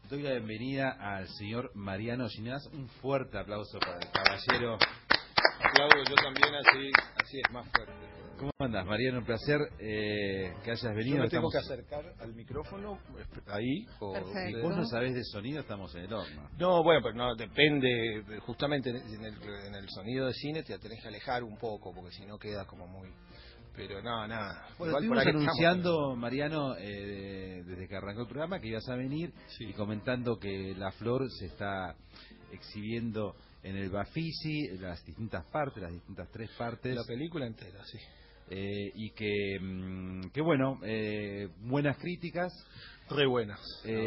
Doy la bienvenida al señor Mariano Ginás. Un fuerte aplauso para el caballero. Aplaudo yo también, así es más fuerte. ¿Cómo andas, Mariano? Un placer que hayas venido. Yo me tengo que acercar al micrófono, ahí. Si vos no sabés de sonido, estamos en el horno. No, bueno, pero no, depende. Justamente en el sonido de cine te tenés que alejar un poco, porque si no queda como muy... Pero no, nada. Bueno, estuvimos anunciando, Mariano, desde que arrancó el programa, que ibas a venir, sí, y comentando que La Flor se está exhibiendo en el Bafisi, las distintas partes, las distintas 3 partes. La película entera, sí. Y que bueno, buenas críticas. Re buenas.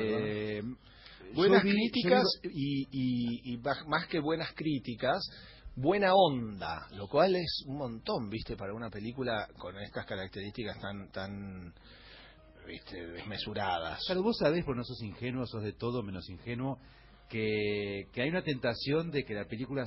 Buenas críticas y más que buenas críticas, buena onda, lo cual es un montón, ¿viste? Para una película con estas características tan ¿viste? Desmesuradas. Claro, vos sabés, porque no sos ingenuo, sos de todo menos ingenuo, que hay una tentación de que la película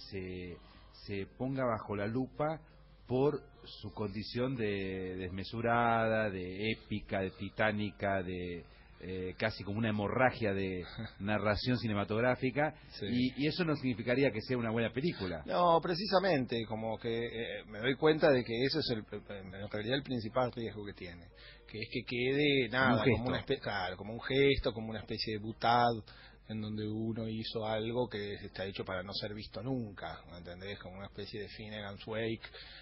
se ponga bajo la lupa por su condición de desmesurada, de épica, de titánica, de casi como una hemorragia de narración cinematográfica, sí. y eso no significaría que sea una buena película. No, precisamente, como que me doy cuenta de que eso es en realidad el principal riesgo que tiene, que es que quede nada, como un gesto, como una especie de butad, en donde uno hizo algo que está hecho para no ser visto nunca, ¿entendés? Como una especie de Finnegan's Wake,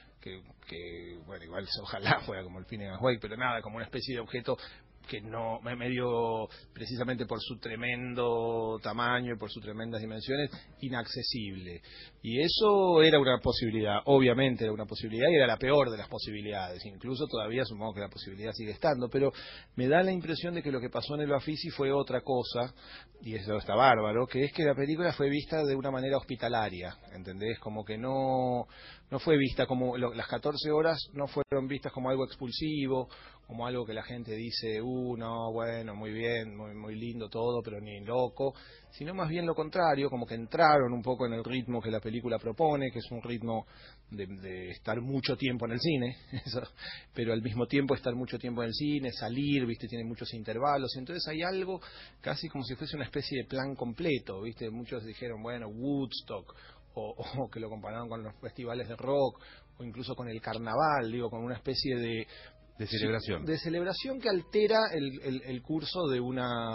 que bueno, igual ojalá fuera como el Finnegan's Wake, pero nada, como una especie de objeto que no, medio precisamente por su tremendo tamaño y por sus tremendas dimensiones, inaccesible. Y eso era una posibilidad, obviamente era una posibilidad y era la peor de las posibilidades. Incluso todavía supongo que la posibilidad sigue estando, pero me da la impresión de que lo que pasó en el Bafisi fue otra cosa, y eso está bárbaro, que es que la película fue vista de una manera hospitalaria, ¿entendés? Como que no fue vista como, las 14 horas no fueron vistas como algo expulsivo, como algo que la gente dice, no, bueno, muy bien, muy lindo todo, pero ni loco, sino más bien lo contrario, como que entraron un poco en el ritmo que la película propone, que es un ritmo de estar mucho tiempo en el cine, eso, pero al mismo tiempo estar mucho tiempo en el cine, salir, ¿viste? Tiene muchos intervalos, entonces hay algo casi como si fuese una especie de plan completo, ¿viste? Muchos dijeron, bueno, Woodstock, o que lo compararon con los festivales de rock, o incluso con el carnaval, digo, con una especie de celebración. De celebración que altera el curso de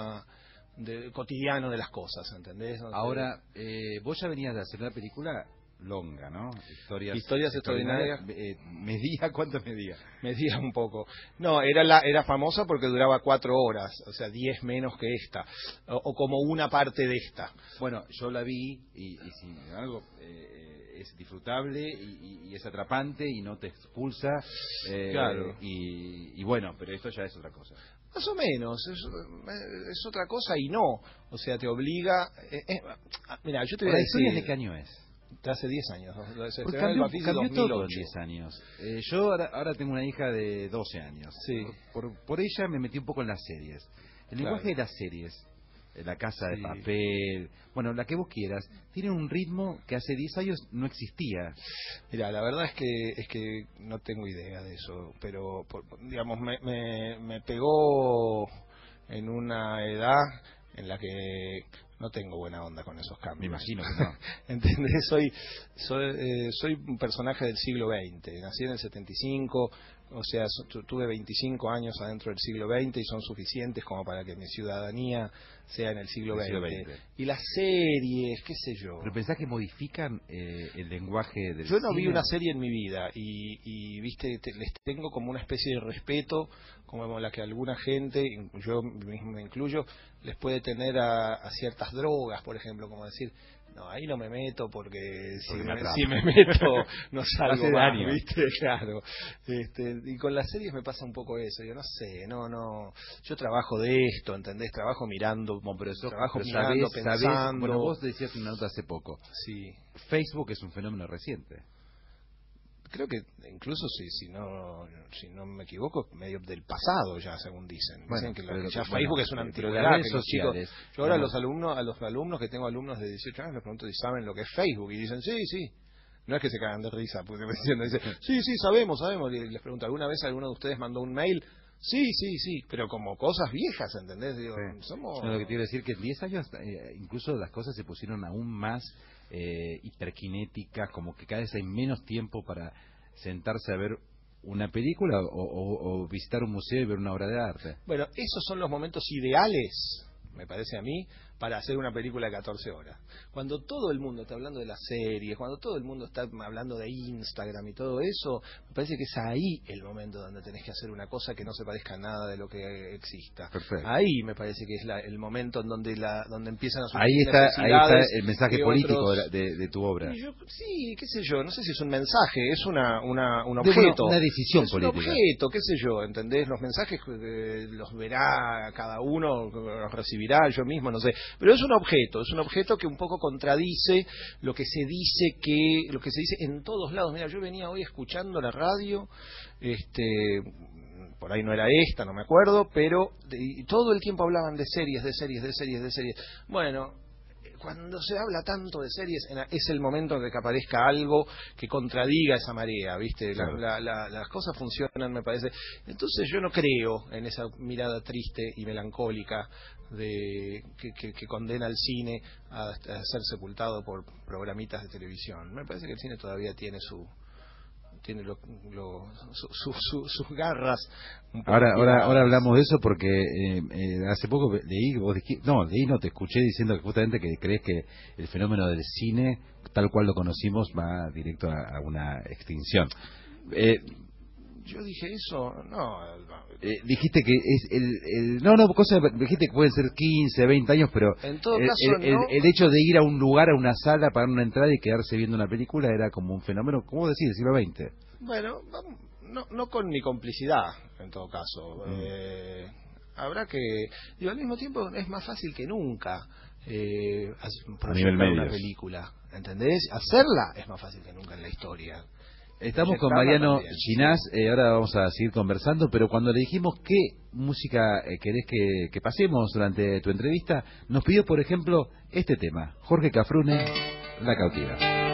cotidiano de las cosas, ¿entendés? Ahora, vos ya venías de hacer una película longa, ¿no? Historias extraordinarias. ¿Medía? ¿Cuánto medía? Medía un poco. No, era famosa porque duraba 4 horas, o sea, 10 menos que esta, o como una parte de esta. Bueno, yo la vi y sin algo... es disfrutable y es atrapante y no te expulsa, claro. Y bueno, pero esto ya es otra cosa. Más o menos, es otra cosa y no, o sea, te obliga... mira, yo te voy a decir... ¿De qué año es? De hace 10 años. Cambió todo en 10 años. Yo ahora tengo una hija de 12 años. Sí. Por ella me metí un poco en las series. El lenguaje de las series, La Casa de Papel, bueno, la que vos quieras, tiene un ritmo que hace 10 años no existía. Mira, la verdad es que no tengo idea de eso, pero digamos me pegó en una edad en la que no tengo buena onda con esos cambios. Me imagino que no. ¿Entendés? Soy un personaje del siglo XX, nací en el 75, o sea, tuve 25 años adentro del siglo XX y son suficientes como para que mi ciudadanía sea en el siglo XX. Y las series, qué sé yo. ¿Pero pensás que modifican el lenguaje del Yo no cine? vi una serie en mi vida y viste, les tengo como una especie de respeto, como la que alguna gente, yo mismo me incluyo, les puede tener a ciertas drogas, por ejemplo, como decir, no, ahí no me meto porque si me meto no salgo más, ¿viste? Claro. Y con las series me pasa un poco eso, yo no sé, no, yo trabajo de esto, ¿entendés? Trabajo mirando, trabajo mirando, pensando. Bueno, vos decías una nota hace poco. Sí. Facebook es un fenómeno reciente. Creo que incluso si no me equivoco, medio del pasado ya, según dicen. Dicen que Facebook es una antigüedad, que los chicos... Yo ahora a los alumnos que tengo alumnos de 18 años les pregunto si saben lo que es Facebook y dicen sí. No es que se cagan de risa, porque me dicen, sí, sabemos. Y les pregunto, ¿alguna vez alguno de ustedes mandó un mail Sí, pero como cosas viejas, ¿entendés? Digo, Sí. somos... No, lo que quiero decir que en 10 años incluso las cosas se pusieron aún más hiperkinéticas, como que cada vez hay menos tiempo para sentarse a ver una película o visitar un museo y ver una obra de arte. Bueno, esos son los momentos ideales, me parece a mí, para hacer una película de 14 horas. Cuando todo el mundo está hablando de las series, cuando todo el mundo está hablando de Instagram y todo eso, me parece que es ahí el momento donde tenés que hacer una cosa que no se parezca a nada de lo que exista. Perfecto. Ahí me parece que es el momento en donde donde empiezan a surgir Ahí está el mensaje político otros... de tu obra. Sí, qué sé yo, no sé si es un mensaje, es un objeto. Una decisión es política. Un objeto, qué sé yo, ¿entendés? Los mensajes los verá cada uno, los recibirá yo mismo, no sé. Pero es un objeto que un poco contradice lo que se dice en todos lados. Mira, yo venía hoy escuchando la radio, por ahí no era esta, no me acuerdo, pero todo el tiempo hablaban de series. Bueno, cuando se habla tanto de series, es el momento en que aparezca algo que contradiga esa marea, ¿viste? Claro. Las cosas funcionan, me parece. Entonces yo no creo en esa mirada triste y melancólica que condena al cine a ser sepultado por programitas de televisión. Me parece que el cine todavía tiene sus garras. Ahora hablamos de eso porque hace poco leí, te escuché diciendo que justamente que crees que el fenómeno del cine, tal cual lo conocimos, va directo a una extinción. Yo dije eso, no. Dijiste que es dijiste que pueden ser 15, 20 años, pero en todo caso, el hecho de ir a un lugar, a una sala, pagar una entrada y quedarse viendo una película era como un fenómeno, ¿cómo decir, del siglo XX? Bueno, no con mi complicidad, en todo caso. Habrá que... Digo, al mismo tiempo es más fácil que nunca proyectar una película, ¿entendés? Hacerla es más fácil que nunca en la historia. Estamos con Mariano Chinás, ahora vamos a seguir conversando, pero cuando le dijimos qué música querés que pasemos durante tu entrevista, nos pidió, por ejemplo, este tema, Jorge Cafrune, La Cautiva.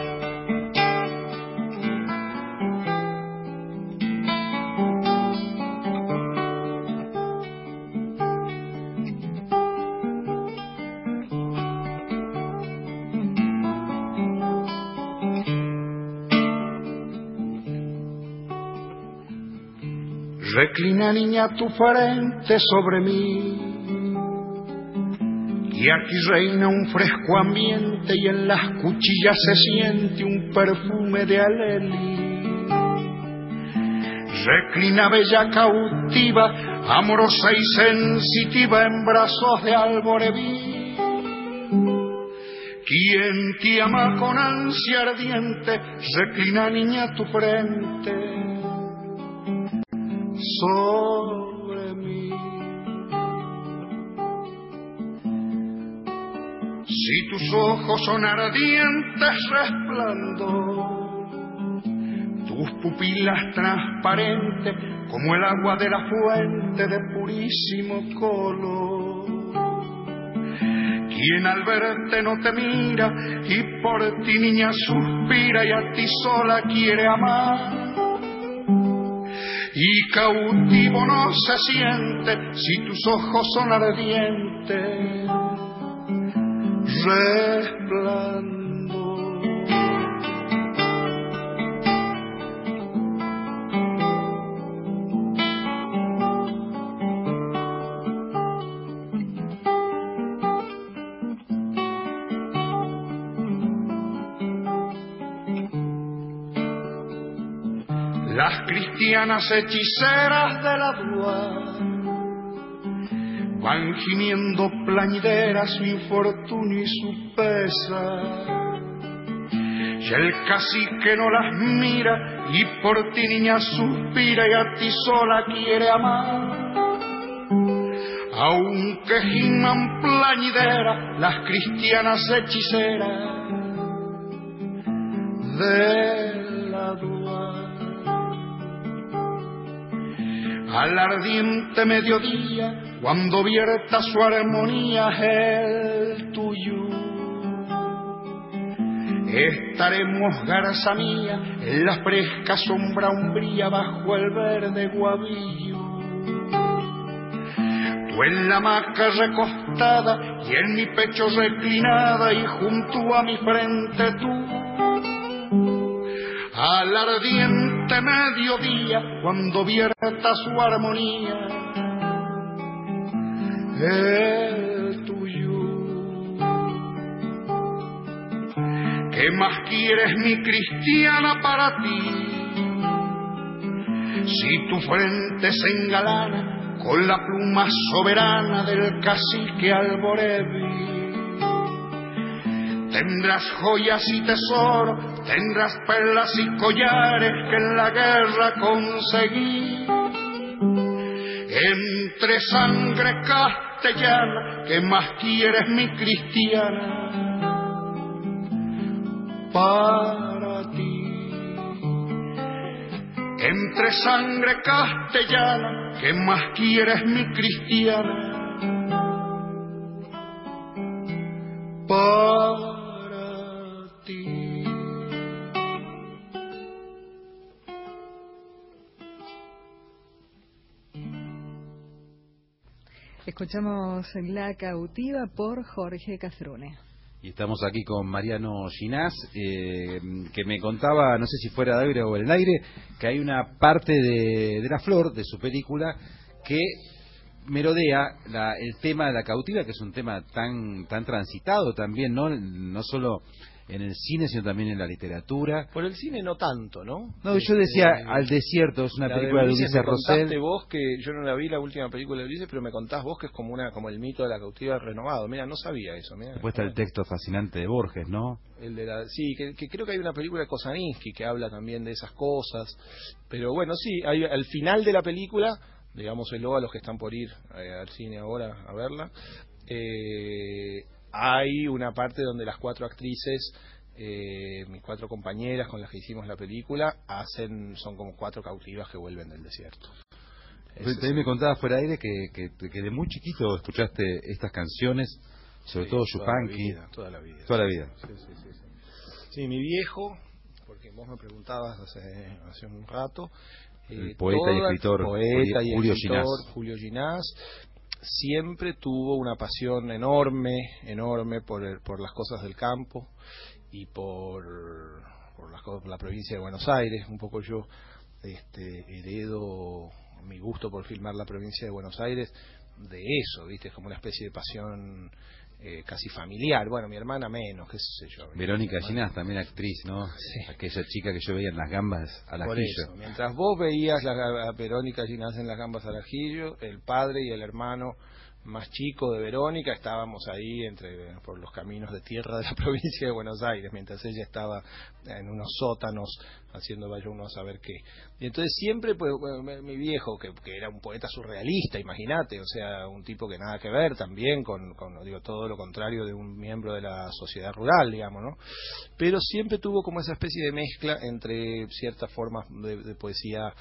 Reclina, niña, tu frente sobre mí, y aquí reina un fresco ambiente y en las cuchillas se siente un perfume de alelí. Reclina, bella cautiva, amorosa y sensitiva en brazos de alboreví. Quien te ama con ansia ardiente, reclina, niña, tu frente sobre mí. Si tus ojos son ardientes resplandor, tus pupilas transparentes como el agua de la fuente de purísimo color. Quien al verte no te mira y por ti, niña, suspira y a ti sola quiere amar. Y cautivo no se siente si tus ojos son ardientes resplandor. Las cristianas hechiceras de la Dua van gimiendo plañideras su infortunio y su pesar. Y el cacique no las mira y por ti, niña, suspira y a ti sola quiere amar. Aunque giman plañideras las cristianas hechiceras de la Dua. Al ardiente mediodía, cuando vierta su armonía el tuyo, estaremos, garza mía, en la fresca sombra umbría bajo el verde guavillo. tú en la hamaca recostada y en mi pecho reclinada y junto a mi frente tú. Al ardiente mediodía, cuando vierta su armonía, el tuyo. ¿Qué más quieres, mi cristiana, para ti? Si tu frente se engalana con la pluma soberana del cacique Alborevi, tendrás joyas y tesoros, tendrás perlas y collares que en la guerra conseguí. Entre sangre castellana, ¿qué más quieres, mi cristiana, para ti? Entre sangre castellana, ¿qué más quieres, mi cristiana, para ti? Escuchamos La Cautiva por Jorge Cafrune. Y estamos aquí con Mariano Ginás, que me contaba, no sé si fuera de aire o en el aire, que hay una parte de La Flor, de su película, que merodea el tema de la cautiva, que es un tema tan transitado también, no solo en el cine, sino también en la literatura. Por el cine no tanto, ¿no? No, yo decía Al desierto, es una película de Ulises Rosell. Contaste vos que yo no la vi, la última película de Ulises, pero me contás vos que es como el mito de la cautiva renovado. Mira, no sabía eso. Mira, después está el texto fascinante de Borges, ¿no? Sí, que creo que hay una película de Kosaninski que habla también de esas cosas. Pero bueno, sí, al final de la película, digámoselo a los que están por ir al cine ahora a verla, hay una parte donde las 4 actrices, mis 4 compañeras con las que hicimos la película, son como 4 cautivas que vuelven del desierto. También me contabas fuera de aire que de muy chiquito escuchaste estas canciones, sobre todo Yupanqui. Toda la vida. Sí. Sí, mi viejo, porque vos me preguntabas hace un rato, el poeta y escritor Julio Ginás siempre tuvo una pasión enorme por las cosas del campo y por la provincia de Buenos Aires. Un poco yo heredo mi gusto por filmar la provincia de Buenos Aires de eso, ¿viste? Es como una especie de pasión casi familiar. Bueno, mi hermana menos, qué sé yo. Verónica Ginás, también actriz, ¿no? Sí. Aquella chica que yo veía en Las Gambas al Ajillo. Por eso, mientras vos veías a Verónica Ginás en Las Gambas al Ajillo, el padre y el hermano más chico de Verónica estábamos ahí por los caminos de tierra de la provincia de Buenos Aires, mientras ella estaba en unos sótanos haciendo vaya uno a saber qué. Y entonces siempre, pues, mi viejo, que era un poeta surrealista, imagínate, o sea, un tipo que nada que ver también con todo lo contrario de un miembro de la sociedad rural, digamos, ¿no? Pero siempre tuvo como esa especie de mezcla entre ciertas formas de poesía,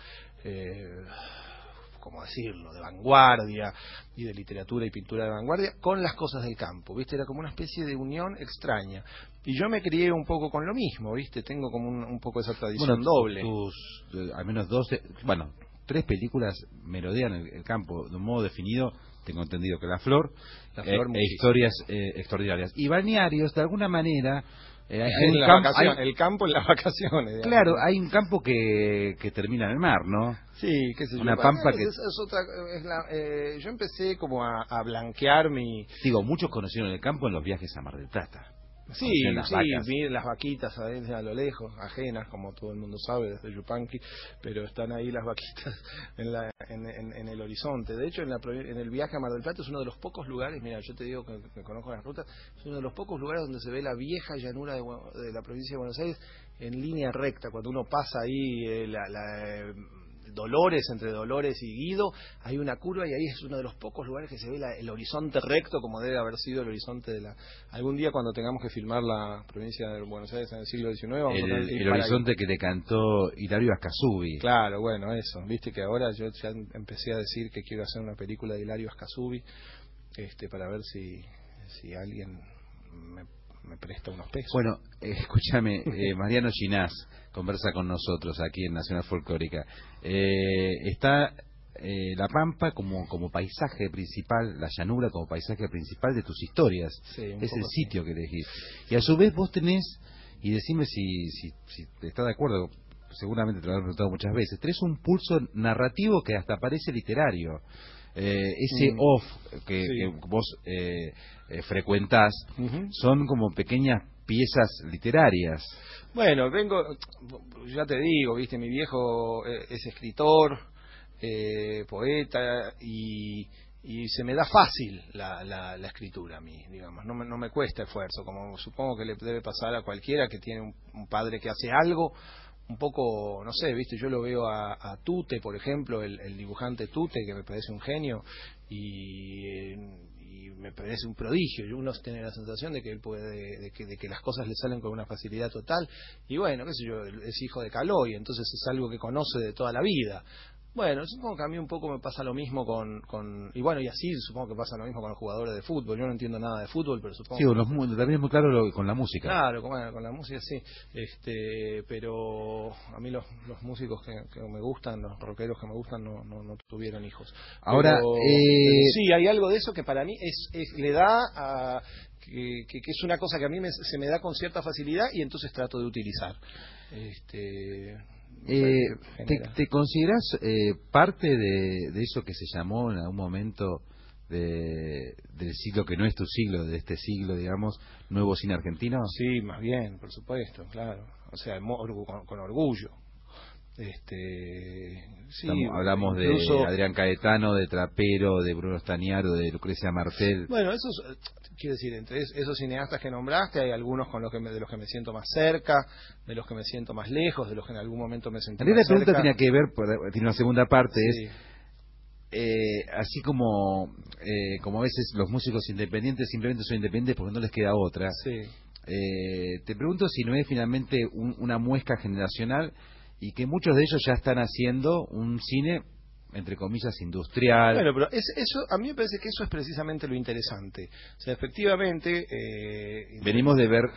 ¿cómo decirlo?, de vanguardia y de literatura y pintura de vanguardia con las cosas del campo, ¿viste? Era como una especie de unión extraña. Y yo me crié un poco con lo mismo, ¿viste? Tengo como un poco esa tradición doble. Al menos 3 películas merodean el campo de un modo definido. Tengo entendido que La Flor historias extraordinarias. Y Balnearios, de alguna manera... el campo en las vacaciones. Digamos. Claro, hay un campo que termina en el mar, ¿no? Sí, qué sé yo. Una pampa que... yo empecé como a blanquear mi... muchos conocieron el campo en los viajes a Mar del Plata. Sí, vi las vaquitas a lo lejos, ajenas, como todo el mundo sabe, desde Yupanqui, pero están ahí las vaquitas en el horizonte. De hecho, en el viaje a Mar del Plata es uno de los pocos lugares, mira, yo te digo que conozco las rutas, es uno de los pocos lugares donde se ve la vieja llanura de la provincia de Buenos Aires en línea recta. Cuando uno pasa ahí Dolores, entre Dolores y Guido, hay una curva y ahí es uno de los pocos lugares que se ve el horizonte recto, como debe haber sido el horizonte algún día cuando tengamos que filmar la provincia de Buenos Aires en el siglo XIX. Vamos el horizonte que le cantó Hilario Ascasubi. Claro, bueno, eso. Viste que ahora yo ya empecé a decir que quiero hacer una película de Hilario Ascasubi, para ver si alguien me presta unos pesos. Bueno, escúchame, Mariano Ginás conversa con nosotros aquí en Nacional Folclórica. Está la Pampa como paisaje principal, la llanura como paisaje principal de tus historias. Sí, es el sitio que elegís. Y a su vez vos tenés, y decime si estás de acuerdo, seguramente te lo han preguntado muchas veces, tenés un pulso narrativo que hasta parece literario. Ese off que vos frecuentás son como pequeñas piezas literarias. Bueno, ya te digo, viste, mi viejo es escritor, poeta, y se me da fácil la escritura a mí, digamos, no me cuesta esfuerzo, como supongo que le debe pasar a cualquiera que tiene un padre que hace algo un poco, no sé, viste, yo lo veo a Tute, por ejemplo, el dibujante Tute, que me parece un genio, y me parece un prodigio. Uno tiene la sensación de que él puede, de que las cosas le salen con una facilidad total, y bueno, qué sé yo, es hijo de Calói, entonces es algo que conoce de toda la vida. Bueno, supongo que a mí un poco me pasa lo mismo y bueno, y así supongo que pasa lo mismo con los jugadores de fútbol. Yo no entiendo nada de fútbol, pero supongo que también es muy claro con la música. Claro, con la música sí. Pero a mí los músicos que me gustan, los rockeros que me gustan, no tuvieron hijos. Ahora, pero sí, hay algo de eso que para mí le da a que es una cosa que a mí se me da con cierta facilidad, y entonces trato de utilizar. ¿Te considerás parte de eso que se llamó en algún momento del siglo que no es tu siglo, de este siglo, digamos, nuevo cine argentino? Sí, más bien, por supuesto, claro. O sea, con orgullo. Sí, hablamos incluso de Adrián Caetano, de Trapero, de Bruno Stagnaro, de Lucrecia Martel. Bueno, quiero decir, entre esos cineastas que nombraste, hay algunos de los que me siento más cerca, de los que me siento más lejos, de los que en algún momento me sentí más cerca. La pregunta tenía que ver, tiene una segunda parte, sí. Así como a veces los músicos independientes simplemente son independientes porque no les queda otra. Sí. Te pregunto si no es finalmente una muesca generacional, y que muchos de ellos ya están haciendo un cine, entre comillas, industrial. Bueno, pero eso a mí me parece que eso es precisamente lo interesante. O sea, efectivamente... venimos de ver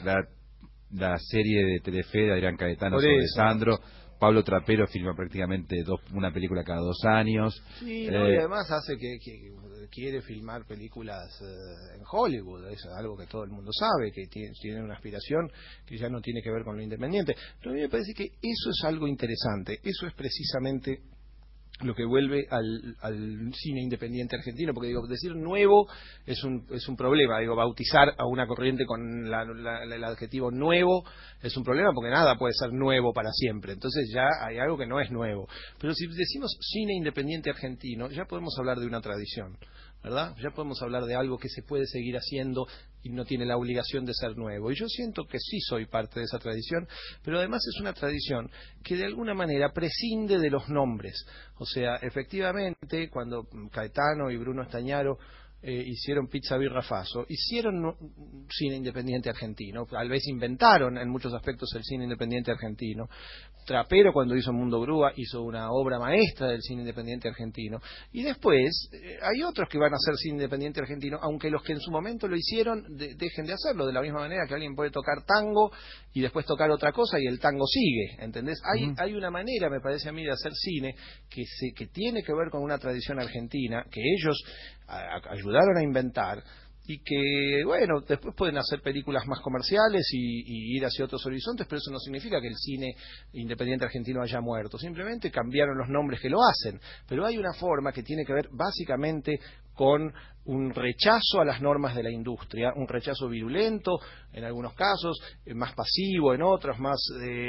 la serie de Telefe de Adrián Caetano sobre Sandro. Pablo Trapero filma prácticamente una película cada 2 años. Sí, y además hace que quiere filmar películas en Hollywood. Es algo que todo el mundo sabe, que tiene una aspiración que ya no tiene que ver con lo independiente. Pero a mí me parece que eso es algo interesante. Eso es precisamente lo que vuelve al cine independiente argentino, porque digo, decir nuevo es un problema, digo, bautizar a una corriente con el adjetivo nuevo es un problema, porque nada puede ser nuevo para siempre, entonces ya hay algo que no es nuevo. Pero si decimos cine independiente argentino, ya podemos hablar de una tradición, ¿verdad? Ya podemos hablar de algo que se puede seguir haciendo y no tiene la obligación de ser nuevo. Y yo siento que sí soy parte de esa tradición, pero además es una tradición que de alguna manera prescinde de los nombres. O sea, efectivamente, cuando Caetano y Bruno Stagnaro hicieron Pizza Birra Faso, hicieron cine independiente argentino, tal vez inventaron en muchos aspectos el cine independiente argentino. Trapero, cuando hizo Mundo Grúa, hizo una obra maestra del cine independiente argentino, y después hay otros que van a hacer cine independiente argentino, aunque los que en su momento lo hicieron dejen de hacerlo, de la misma manera que alguien puede tocar tango y después tocar otra cosa y el tango sigue, ¿entendés? Hay una manera, me parece a mí, de hacer cine que tiene que ver con una tradición argentina, que ellos ayudaron a inventar, y que, bueno, después pueden hacer películas más comerciales y ir hacia otros horizontes, pero eso no significa que el cine independiente argentino haya muerto, simplemente cambiaron los nombres que lo hacen, pero hay una forma que tiene que ver básicamente con un rechazo a las normas de la industria, un rechazo virulento en algunos casos, más pasivo en otros, más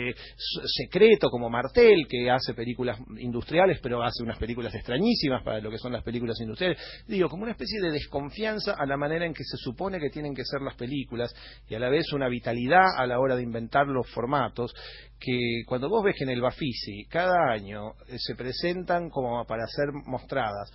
secreto, como Martel, que hace películas industriales pero hace unas películas extrañísimas para lo que son las películas industriales. Digo, como una especie de desconfianza a la manera en que se supone que tienen que ser las películas, y a la vez una vitalidad a la hora de inventar los formatos, que cuando vos ves que en el Bafisi cada año se presentan como para ser mostradas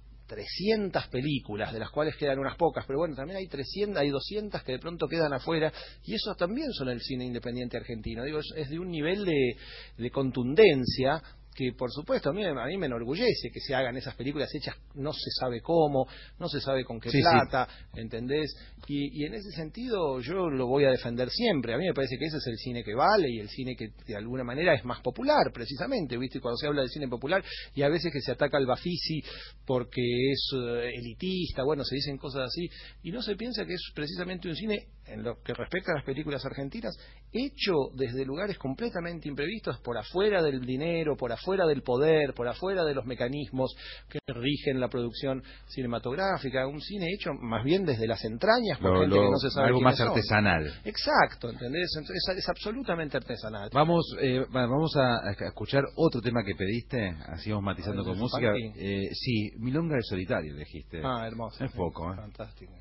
300 películas, de las cuales quedan unas pocas, pero bueno, también hay 200 que de pronto quedan afuera, y esos también son el cine independiente argentino. Digo, es de un nivel de contundencia que por supuesto a mí me enorgullece que se hagan esas películas hechas no se sabe cómo, no se sabe con qué plata, ¿entendés? Y en ese sentido yo lo voy a defender siempre. A mí me parece que ese es el cine que vale y el cine que de alguna manera es más popular, precisamente, ¿viste? Cuando se habla de cine popular y a veces que se ataca al Bafisi porque es elitista, bueno, se dicen cosas así, y no se piensa que es precisamente un cine, en lo que respecta a las películas argentinas, hecho desde lugares completamente imprevistos, por afuera del dinero, por afuera del poder, por afuera de los mecanismos que rigen la producción cinematográfica, un cine hecho más bien desde las entrañas por gente que no se sabe algo más son. artesanal. Exacto, ¿entendés? Es absolutamente artesanal. Vamos a escuchar otro tema que pediste, así vamos matizando con música. Sí, Milonga del Solitario elegiste. Ah, hermoso. Es poco, Fantástico.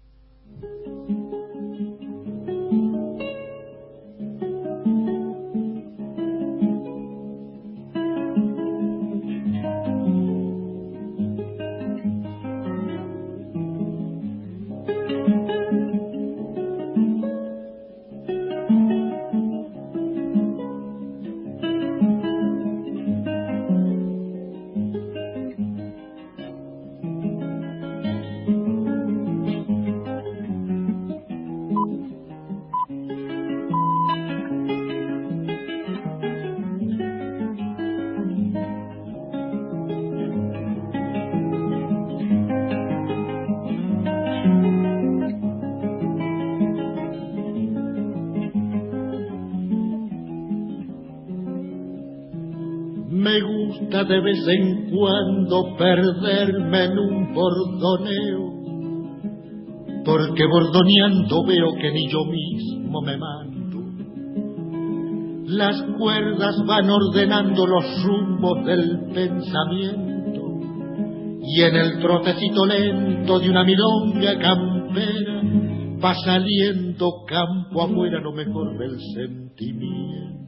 Me gusta de vez en cuando perderme en un bordoneo, porque bordoneando veo que ni yo mismo me mando. Las cuerdas van ordenando los rumbos del pensamiento, y en el trotecito lento de una milonga campera va saliendo campo afuera lo mejor del sentimiento.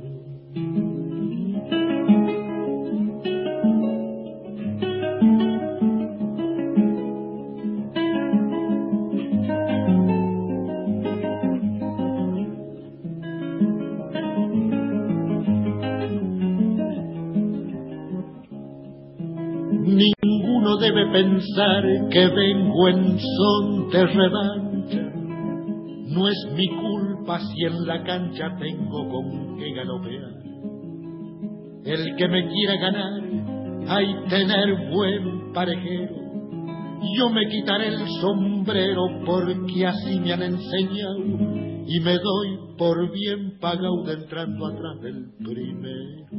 Ninguno debe pensar que vengo en son de revancha. No es mi culpa si en la cancha tengo con qué galopear. El que me quiera ganar, hay tener buen parejero. Yo me quitaré el sombrero porque así me han enseñado, y me doy por bien pagado de entrando atrás del primero.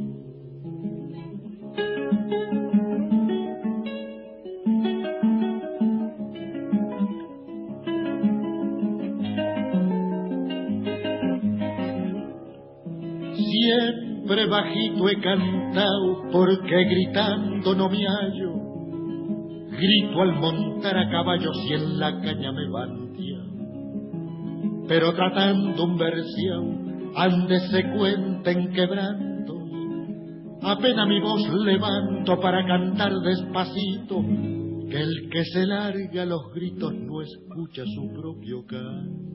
Siempre bajito he cantado porque gritando no me hallo. Grito al montar a caballo si en la caña me bandia. Pero tratando un versión, ande se cuenten quebrantos. Apenas mi voz levanto para cantar despacito, que el que se larga los gritos no escucha su propio canto.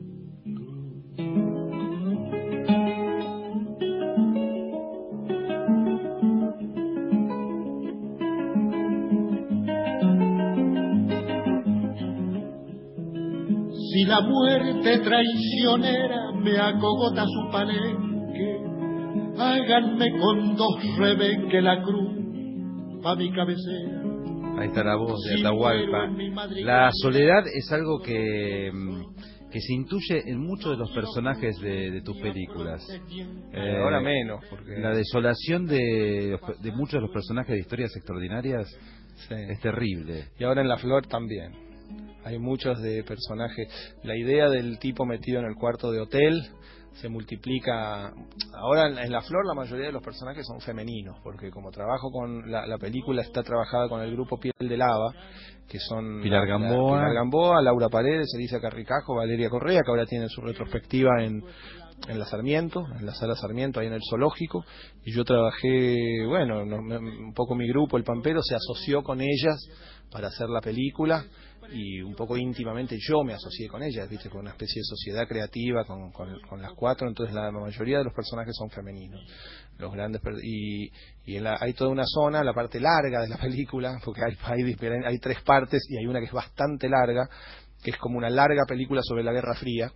Si la muerte traicionera me acogota su palenque, háganme con dos rebenques la cruz pa' mi cabecera. Ahí está la voz de Atahualpa. La soledad es algo que se intuye en muchos de los personajes de tus películas. Ahora menos, porque la desolación de muchos de los personajes de Historias Extraordinarias es terrible. Y ahora en La Flor también. Hay muchos de personajes. La idea del tipo metido en el cuarto de hotel se multiplica. Ahora en La Flor la mayoría de los personajes son femeninos, porque como trabajo con la película está trabajada con el grupo Piel de Lava, que son Pilar Gamboa, Laura Paredes, Elisa Carricajo, Valeria Correa, que ahora tienen su retrospectiva en la Sarmiento, en la Sala Sarmiento, ahí en el zoológico, y yo trabajé, bueno, un poco mi grupo, El Pampero, se asoció con ellas para hacer la película, y un poco íntimamente yo me asocié con ellas, viste, con una especie de sociedad creativa con las 4, entonces la mayoría de los personajes son femeninos, los grandes, hay toda una zona, la parte larga de la película, porque hay 3 partes y hay una que es bastante larga, que es como una larga película sobre la Guerra Fría,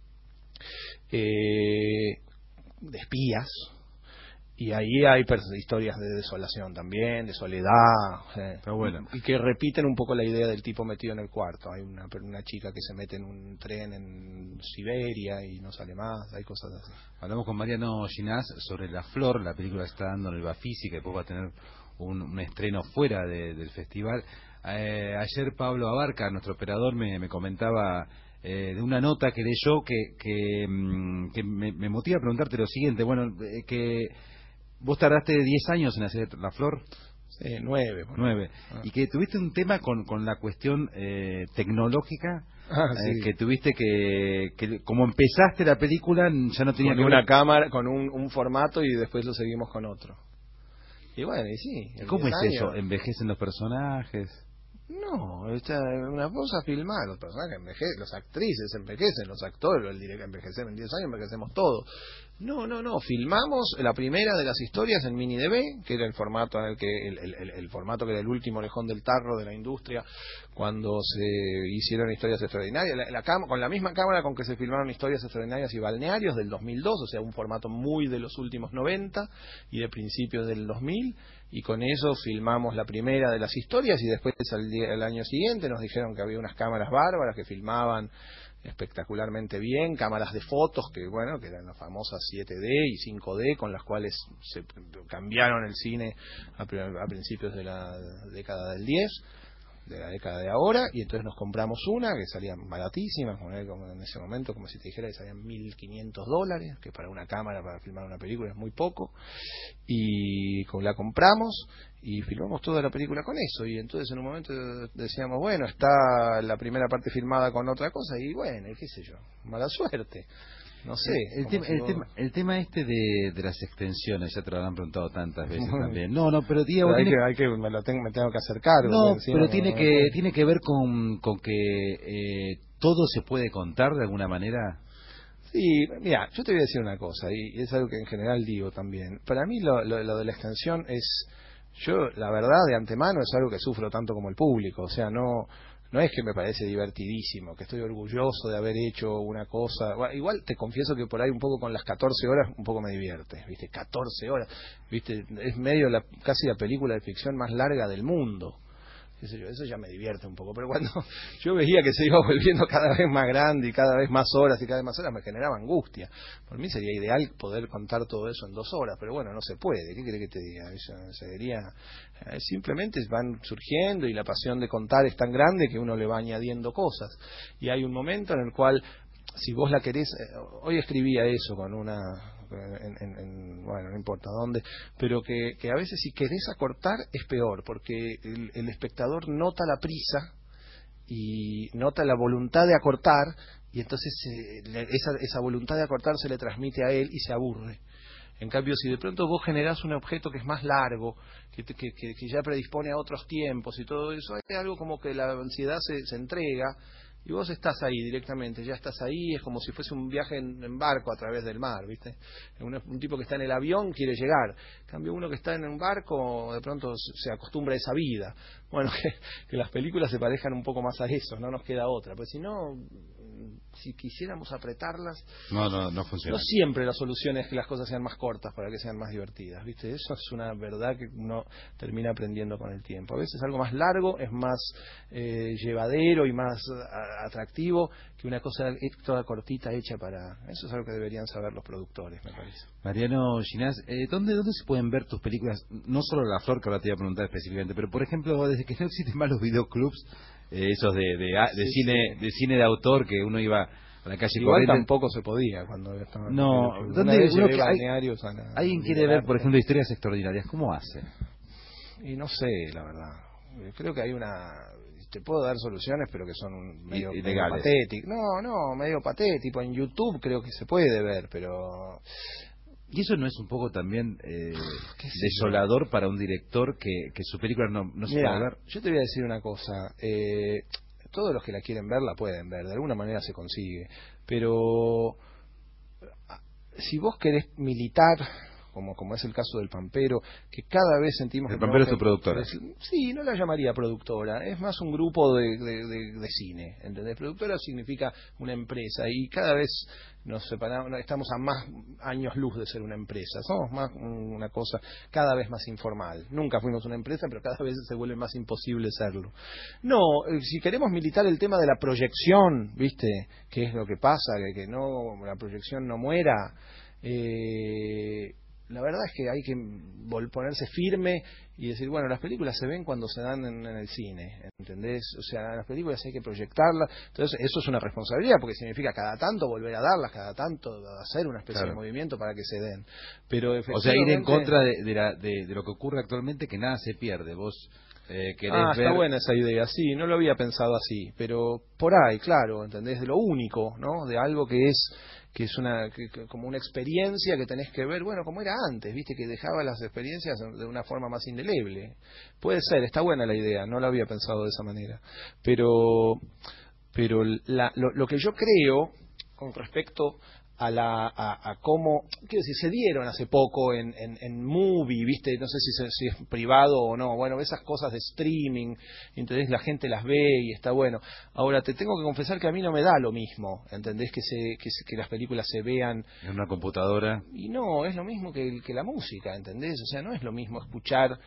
de espías, y ahí hay historias de desolación también, de soledad, bueno. y que repiten un poco la idea del tipo metido en el cuarto. Hay una chica que se mete en un tren en Siberia y no sale más, hay cosas así. Hablamos con Mariano Ginás sobre La Flor, la película que está dando en el Bafisi, que después va a tener un estreno fuera del festival. Ayer Pablo Abarca, nuestro operador, me comentaba de una nota que leyó que me motiva a preguntarte lo siguiente. Bueno, que vos tardaste 10 años en hacer La Flor. Sí, 9. 9. Y que tuviste un tema con la cuestión tecnológica. Sí. Que tuviste que como empezaste la película ya no tenía con una cámara, con un formato, y después lo seguimos con otro. Y bueno, y sí. ¿Cómo es eso? ¿Envejecen los personajes? No, una cosa filmar, los personajes envejecen, las actrices envejecen, los actores, el director envejecen en 10 años, envejecemos todos. No, filmamos la primera de las historias en mini DV, que era el formato en el que el formato que era el último lejón del tarro de la industria cuando se hicieron historias extraordinarias, con la misma cámara con que se filmaron historias extraordinarias y balnearios del 2002, o sea, un formato muy de los últimos 90 y de principios del 2000, y con eso filmamos la primera de las historias, y después al año siguiente nos dijeron que había unas cámaras bárbaras que filmaban espectacularmente bien, cámaras de fotos que eran las famosas 7D y 5D, con las cuales se cambiaron el cine a principios de la década del 10, de la década de ahora, y entonces nos compramos una que salían baratísimas, como en ese momento, como si te dijera que salían $1.500, que para una cámara, para filmar una película es muy poco, y la compramos y filmamos toda la película con eso, y entonces en un momento decíamos, bueno, está la primera parte filmada con otra cosa, y bueno, qué sé yo, mala suerte. No sé. El tema este de las extensiones, ya te lo habrán preguntado tantas veces también. No, pero Diego, me tengo que hacer cargo. No, pero tiene que ver con que todo se puede contar de alguna manera. Sí, mira, yo te voy a decir una cosa, y es algo que en general digo también. Para mí lo de la extensión yo la verdad de antemano es algo que sufro tanto como el público, o sea, no es que me parece divertidísimo, que estoy orgulloso de haber hecho una cosa. Igual te confieso que por ahí un poco con las 14 horas un poco me divierte, ¿viste? 14 horas, ¿viste? Es casi la película de ficción más larga del mundo. Qué sé yo, eso ya me divierte un poco, pero cuando yo veía que se iba volviendo cada vez más grande y cada vez más horas y cada vez más horas, me generaba angustia. Por mí sería ideal poder contar todo eso en 2 horas, pero bueno, no se puede. ¿Qué querés que te diga? Simplemente van surgiendo y la pasión de contar es tan grande que uno le va añadiendo cosas. Y hay un momento en el cual, si vos la querés, hoy escribía eso con bueno, no importa dónde, pero que a veces si querés acortar es peor, porque el espectador nota la prisa y nota la voluntad de acortar, y entonces esa voluntad de acortar se le transmite a él y se aburre. En cambio, si de pronto vos generás un objeto que es más largo, que ya predispone a otros tiempos y todo eso, hay algo como que la ansiedad se entrega, y vos estás ahí directamente, ya estás ahí, es como si fuese un viaje en barco a través del mar, ¿viste? Un tipo que está en el avión quiere llegar, en cambio uno que está en un barco de pronto se acostumbra a esa vida. Bueno, que las películas se parejan un poco más a eso, no nos queda otra, pues si no, si quisiéramos apretarlas, no funciona. No siempre la solución es que las cosas sean más cortas para que sean más divertidas, ¿viste? Eso es una verdad que uno termina aprendiendo con el tiempo. A veces algo más largo es más llevadero y más atractivo que una cosa toda cortita hecha para... Eso es algo que deberían saber los productores, me parece. Mariano Ginás, ¿dónde se pueden ver tus películas? No solo La Flor, que ahora te iba a preguntar específicamente, pero por ejemplo, desde que no existen más los videoclubs, esos de cine de autor, que uno iba a la calle igual corriente. Tampoco se podía cuando estaba... No, ¿dónde alguien quiere ver, por ejemplo, historias extraordinarias? ¿Cómo hace? Y no sé, la verdad. Creo que hay te puedo dar soluciones, pero que son medio patéticas. Medio patético. En YouTube creo que se puede ver, pero... ¿Y eso no es un poco también desolador para un director que su película no se puede ver? Yo te voy a decir una cosa. todos los que la quieren ver la pueden ver, de alguna manera se consigue, pero si vos querés militar, como es el caso del Pampero, que cada vez sentimos... El Pampero es tu productora. Sí, no la llamaría productora, es más un grupo de cine, ¿entendés? Productora significa una empresa, y cada vez nos separamos, estamos a más años luz de ser una empresa, somos más una cosa cada vez más informal. Nunca fuimos una empresa, pero cada vez se vuelve más imposible serlo. No, si queremos militar el tema de la proyección, ¿viste? ¿Qué es lo que pasa? Que no, la proyección no muera... La verdad es que hay que ponerse firme y decir, bueno, las películas se ven cuando se dan en el cine, ¿entendés? O sea, las películas hay que proyectarlas, entonces eso es una responsabilidad, porque significa cada tanto volver a darlas, cada tanto hacer una especie de movimiento para que se den. Pero o sea, ir en contra de lo que ocurre actualmente, que nada se pierde. Vos querés ver... Está buena esa idea, sí, no lo había pensado así, pero por ahí, claro, ¿entendés? De lo único, ¿no? De algo que es como una experiencia que tenés que ver, bueno, como era antes, viste, que dejaba las experiencias de una forma más indeleble. Puede ser, está buena la idea, no la había pensado de esa manera. Pero lo que yo creo con respecto a cómo, quiero decir, se dieron hace poco en Movie, viste, no sé si es privado o no, bueno, esas cosas de streaming, entonces la gente las ve y está bueno. Ahora te tengo que confesar que a mí no me da lo mismo, ¿entendés? Que las películas se vean en una computadora, y no es lo mismo que la música, ¿entendés? O sea, no es lo mismo escuchar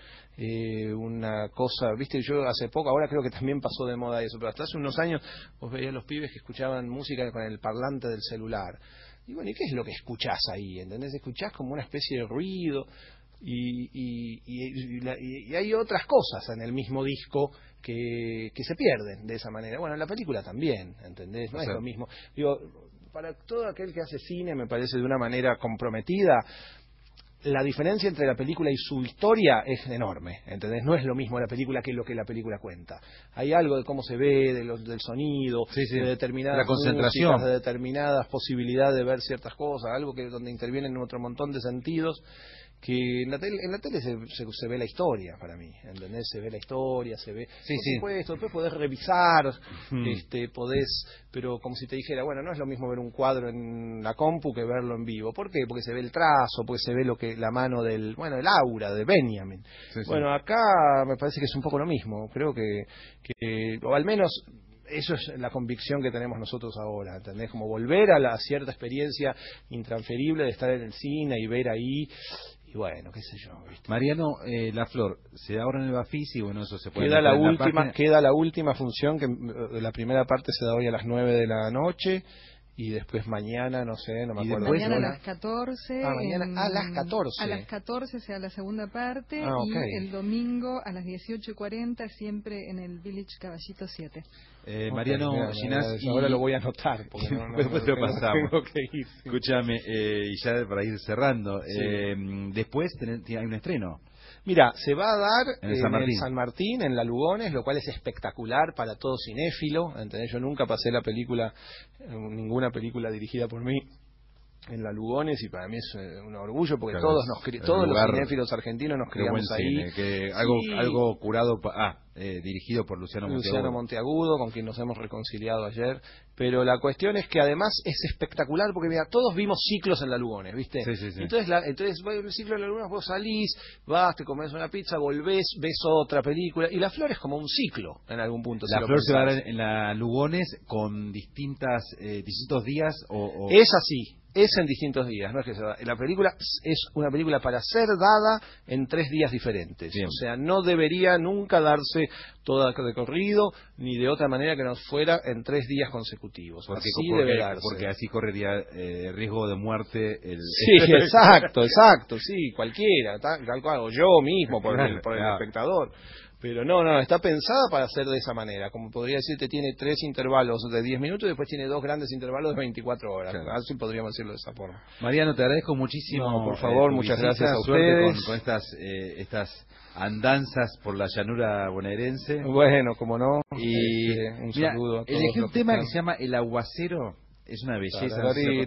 una cosa, viste, yo hace poco, ahora creo que también pasó de moda eso, pero hasta hace unos años vos veías los pibes que escuchaban música con el parlante del celular. Y bueno, ¿y qué es lo que escuchás ahí? ¿Entendés? Escuchás como una especie de ruido y hay otras cosas en el mismo disco que se pierden de esa manera. Bueno, en la película también, ¿entendés? No es lo mismo. Digo, para todo aquel que hace cine, me parece de una manera comprometida, la diferencia entre la película y su historia es enorme, ¿entendés? No es lo mismo la película que lo que la película cuenta. Hay algo de cómo se ve, del sonido, de determinadas la concentración, músicas, de determinadas posibilidades de ver ciertas cosas, algo que donde intervienen otro montón de sentidos, que en la tele se ve la historia, para mí, ¿entendés? Se ve la historia, se ve, por supuesto, después podés revisar, podés, pero como si te dijera, bueno, no es lo mismo ver un cuadro en la compu que verlo en vivo. ¿Por qué? Porque se ve el trazo, porque se ve la mano el aura de Benjamin. Bueno, acá me parece que es un poco lo mismo, creo que o al menos eso es la convicción que tenemos nosotros ahora, ¿entendés? Como volver a la cierta experiencia intransferible de estar en el cine y ver ahí. Y bueno, qué sé yo, ¿viste? Mariano, La Flor, se da ahora en el Bafisi, bueno, eso se puede... Queda la última función, que la primera parte se da hoy a las 9 de la noche, y después mañana, no sé, no me acuerdo. Mañana a las 14. Mañana a las 14. A las 14 sea la segunda parte, okay. Y el domingo a las 18:40 siempre en el Village Caballito 7. Mariano Ginás, ahora lo voy a anotar, porque después te lo pasamos. Tengo que ir. Escúchame, y ya para ir cerrando, después hay un estreno. Mira, se va a dar en el San Martín, en la Lugones, lo cual es espectacular para todo cinéfilo, ¿entendés? Yo nunca pasé ninguna película dirigida por mí en la Lugones, y para mí es un orgullo, porque todos los cinéfilos argentinos nos criamos ahí. Algo curado, dirigido por Luciano Monteagudo, con quien nos hemos reconciliado ayer. Pero la cuestión es que además es espectacular, porque mira, todos vimos ciclos en la Lugones, ¿viste? Sí. Entonces el ciclo de la Lugones, vos salís, vas, te comes una pizza, volvés, ves otra película, y La Flor es como un ciclo en algún punto. La Flor se va a dar en la Lugones con distintos días Es así. Es en distintos días, no es que se va. La película es una película para ser dada en 3 días diferentes. Bien. O sea, no debería nunca darse toda de corrido, ni de otra manera que no fuera en 3 días consecutivos. Porque así correría riesgo de muerte. Sí, exacto, sí, cualquiera, tal cual, o yo mismo por el espectador. Pero no, está pensada para ser de esa manera. Como podría decirte, tiene 3 intervalos de 10 minutos y después tiene 2 grandes intervalos de 24 horas. Claro. Así podríamos decirlo de esa forma. Mariano, te agradezco muchísimo. No, por favor, muchas gracias a ustedes. Con estas andanzas por la llanura bonaerense. Bueno, como no. Y un saludo a todos. Elegí un tema que se llama El Aguacero. Es una belleza.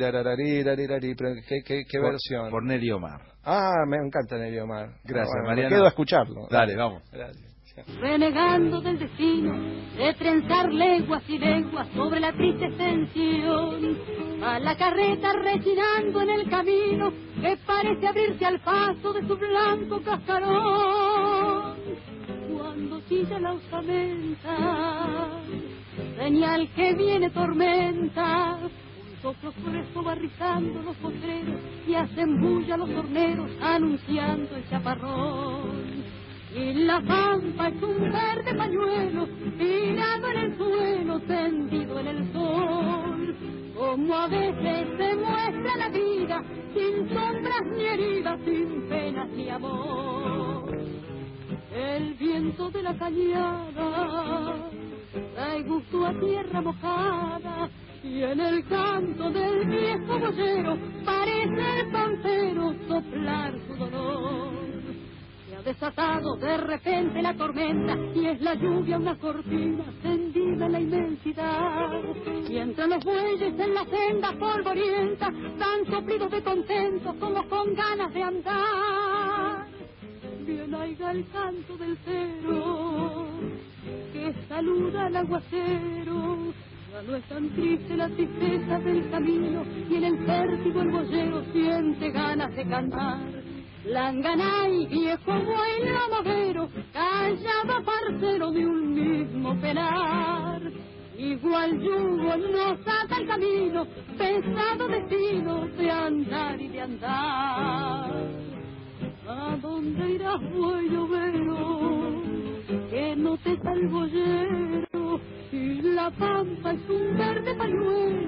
¿Qué versión? Por Nelly Omar. Me encanta Nelly Omar. Gracias, bueno, Mariano. Me quedo a escucharlo. Dale, vamos. Gracias. Renegando del destino de trenzar leguas y leguas sobre la triste extensión, a la carreta rechinando en el camino que parece abrirse al paso de su blanco cascarón. Cuando chilla la osamenta, señal que viene tormenta, un soplo fresco va rizando los potreros y hacen bulla los horneros anunciando el chaparrón. Y la pampa es un verde pañuelo tirado en el suelo, tendido en el sol. Como a veces se muestra la vida, sin sombras ni heridas, sin penas ni amor. El viento de la cañada trae gusto a tierra mojada, y en el canto del viejo boyero parece el pampero soplar su dolor. Se ha desatado de repente la tormenta, y es la lluvia una cortina tendida en la inmensidad. Y entre los bueyes en la senda polvorienta dan soplidos de contento como con ganas de andar. Bien oiga el canto del cero que saluda al aguacero. Ya no es tan triste la tristeza del camino, y en el vértigo el boyero siente ganas de cantar. Langanay, viejo buey lamadero, callado parcero de un mismo penar. Igual yugo nos ata el camino, pesado destino de andar y de andar. ¿A dónde irás, buey llovero? Que no te está el boyero, y la pampa es un verde pañuelo